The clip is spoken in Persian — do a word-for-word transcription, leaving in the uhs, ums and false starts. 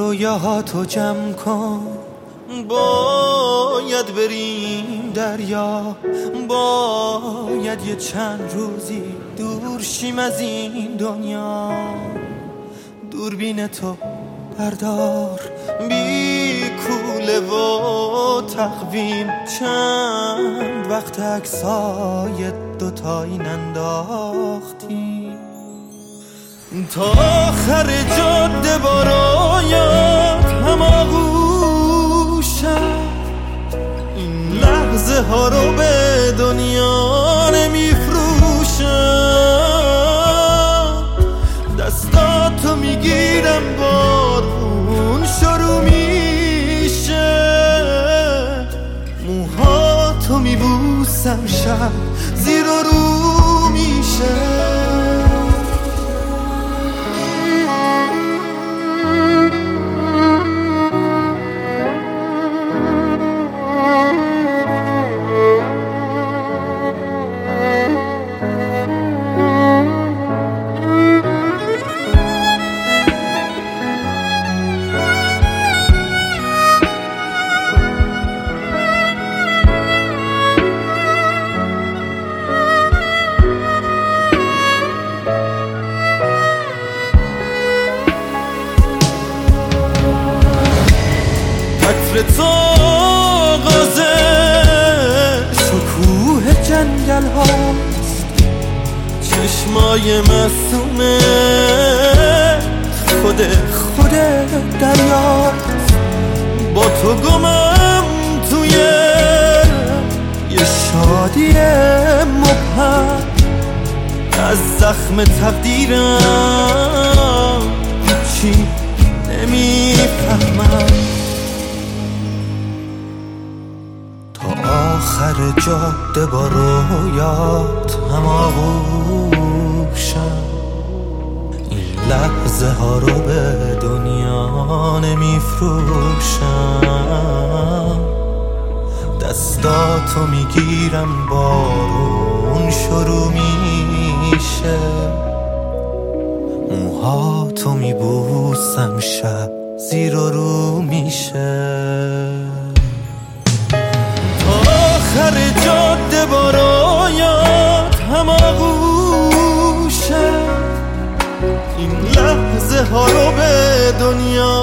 رویاهاتو جمع کن، باید بریم دریا، باید یه چند روزی دور شیم از این دنیا. دوربین تو بردار بی کوله و تقویم، چند وقت عکسای دوتایی ننداختیم. تا آخر جاده برایت هماغوشم، این لحظه ها رو به دنیا نمیفروشم. دستاتو میگیرم بارون شروع میشه، موهاتو میبوسم شب زیر و رو میشه. تو آغاز شکوه جنگل هاست، چشمای معصومه خود خود دریاست. با تو گمم توی یه شادی مبهم، از زخم تقدیرم هیچی نمیفهمم. آخر جاده با رویات هماغوشم، این لحظه ها رو به دنیا نمیفروشم. دستاتو میگیرم بارون شروع میشه، موهاتو میبوسم شب زیر و رو میشه. آخر جاده برایت هماغوشم، این لحظه ها رو به دنیا